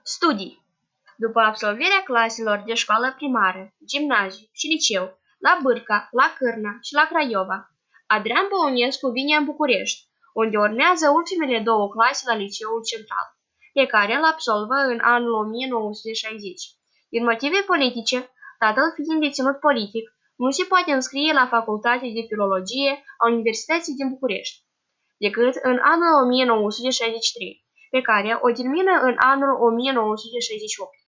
Studii. După absolvirea claselor de școală primară, gimnaziu și liceu, la Bârca, la Cârna și la Craiova, Adrian Păunescu vine în București, unde urmează ultimele două clase la Liceul Central, pe care îl absolvă în anul 1960. Din motive politice, tatăl fiind deținut politic, nu se poate înscrie la Facultatea de Filologie a Universității din București, decât în anul 1963, pe care o termină în anul 1968.